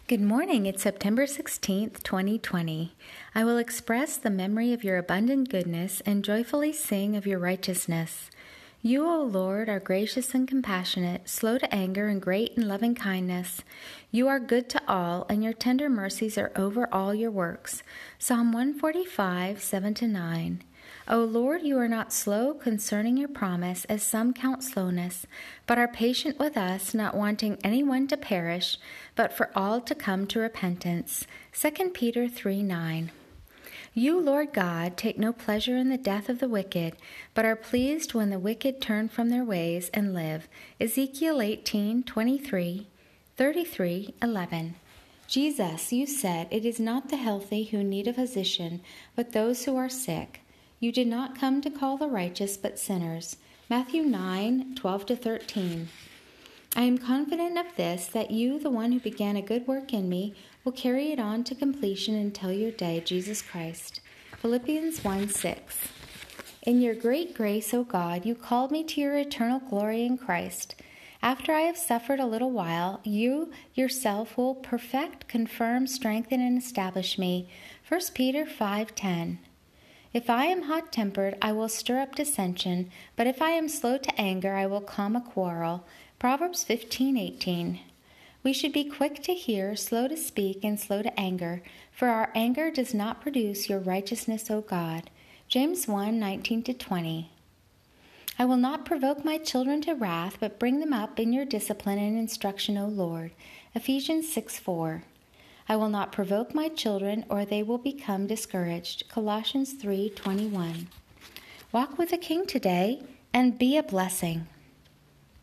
Good morning. It's September 16th, 2020. I will express the memory of your abundant goodness and joyfully sing of your righteousness. You, O Lord, are gracious and compassionate, slow to anger and great in loving kindness. You are good to all, and your tender mercies are over all your works. Psalm 145, 7-9. O Lord, you are not slow concerning your promise, as some count slowness, but are patient with us, not wanting anyone to perish, but for all to come to repentance. 2 Peter 3:9. You, Lord God, take no pleasure in the death of the wicked, but are pleased when the wicked turn from their ways and live. Ezekiel 18:23, 33:11. Jesus, you said, it is not the healthy who need a physician, but those who are sick. You did not come to call the righteous, but sinners. Matthew 9:12-13. I am confident of this, that you, the one who began a good work in me, will carry it on to completion until your day, Jesus Christ. Philippians 1:6. In your great grace, O God, you called me to your eternal glory in Christ. After I have suffered a little while, you yourself will perfect, confirm, strengthen, and establish me. 1 Peter 5:10. If I am hot-tempered, I will stir up dissension, but if I am slow to anger, I will calm a quarrel. Proverbs 15:18. We should be quick to hear, slow to speak, and slow to anger, for our anger does not produce your righteousness, O God. James 1:19-20. I will not provoke my children to wrath, but bring them up in your discipline and instruction, O Lord. Ephesians 6:4. I will not provoke my children, or they will become discouraged. Colossians 3:21. Walk with the King today and be a blessing.